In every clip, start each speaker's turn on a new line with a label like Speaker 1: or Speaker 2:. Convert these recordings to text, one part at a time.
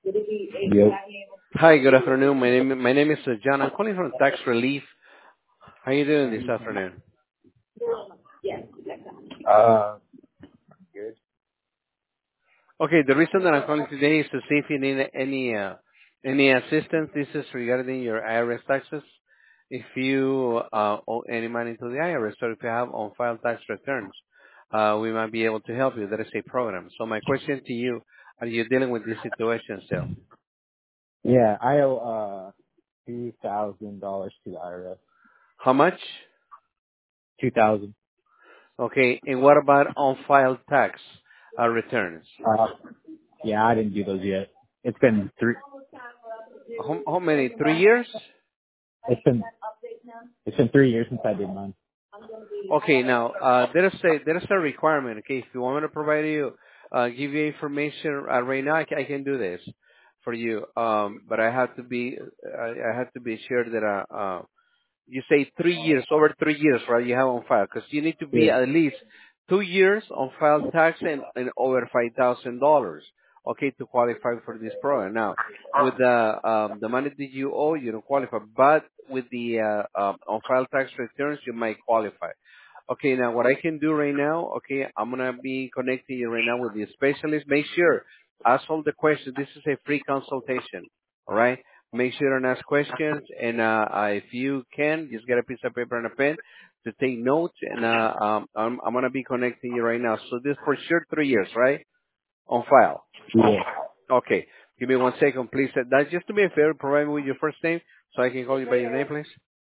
Speaker 1: Yep.
Speaker 2: Hi, good afternoon. My name is John. I'm calling from Tax Relief. How you doing this afternoon?
Speaker 1: Uh, good.
Speaker 2: Okay, the reason that I'm calling today is to see if you need any assistance. This is regarding your IRS taxes. If you owe any money to the IRS, or if you have on-file tax returns, we might be able to help you. That is a program. So my question to you: are you dealing with this situation still?
Speaker 1: Yeah, I owe $2,000 to the IRS.
Speaker 2: How much?
Speaker 1: 2,000.
Speaker 2: Okay, and what about on-file tax returns?
Speaker 1: Uh, yeah, I didn't do those yet. It's been three.
Speaker 2: How many? 3 years?
Speaker 1: It's been it's been 3 years since I did mine.
Speaker 2: Okay, now there is a requirement. Okay, if you want me to provide you, give you information right now, I can do this for you. But I have to be sure that you say 3 years, over 3 years, right? You have on file because you need to be
Speaker 1: Yeah.
Speaker 2: at least 2 years on file tax and over $5,000, okay, to qualify for this program. Now, with the money that you owe, you don't qualify, but with the on file tax returns, you might qualify. Okay, now what I can do right now, okay, I'm gonna be connecting you right now with the specialist. Make sure ask all the questions. This is a free consultation. All right. Make sure and ask questions, and if you can, just get a piece of paper and a pen to take notes. And I'm gonna be connecting you right now. So this for sure 3 years, right? On file.
Speaker 1: Yeah.
Speaker 2: Okay. Give me 1 second, please. That just do me a favor. Provide me with your first name so I can call you by your name, please.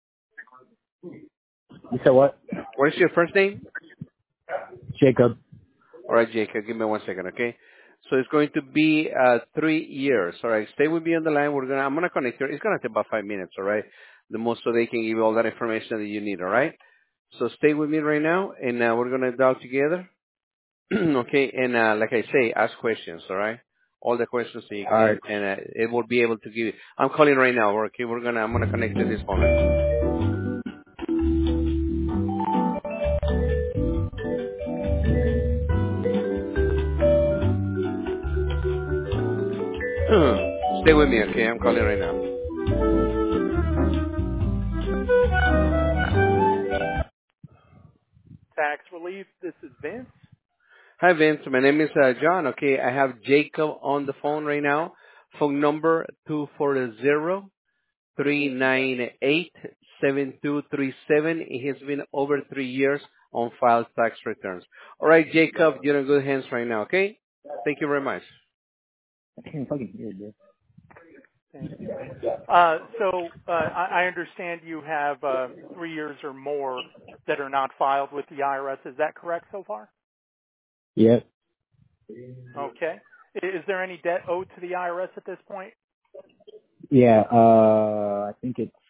Speaker 1: You said what?
Speaker 2: What is your first name?
Speaker 1: Jacob.
Speaker 2: All right, Jacob. Give me 1 second, okay? So it's going to be 3 years. All right. Stay with me on the line. I'm gonna connect you. It's gonna take about 5 minutes. All right. The most so they can give you all that information that you need. All right. So stay with me right now, and we're gonna dial together. Okay. And like I say, ask questions. All right. All the questions that you
Speaker 1: All right.
Speaker 2: can, and it will be able to give you. I'm calling right now. Okay. I'm gonna connect you this moment. Stay with me. Okay. I'm calling right now. Tax relief. This is Vince. Hi, Vince. My name is John. Okay, I have Jacob on the phone right now. Phone number 240-398-7237. It has been over 3 years on file tax returns. All right, Jacob, you're in good hands right now, okay? Thank you very much.
Speaker 1: I can't fucking hear it,
Speaker 3: Thank you. I understand you have 3 years or more that are not filed with the IRS. Is that correct so far?
Speaker 1: Yep.
Speaker 3: Okay. Is there any debt owed to the IRS at this point?
Speaker 1: Yeah. I think it's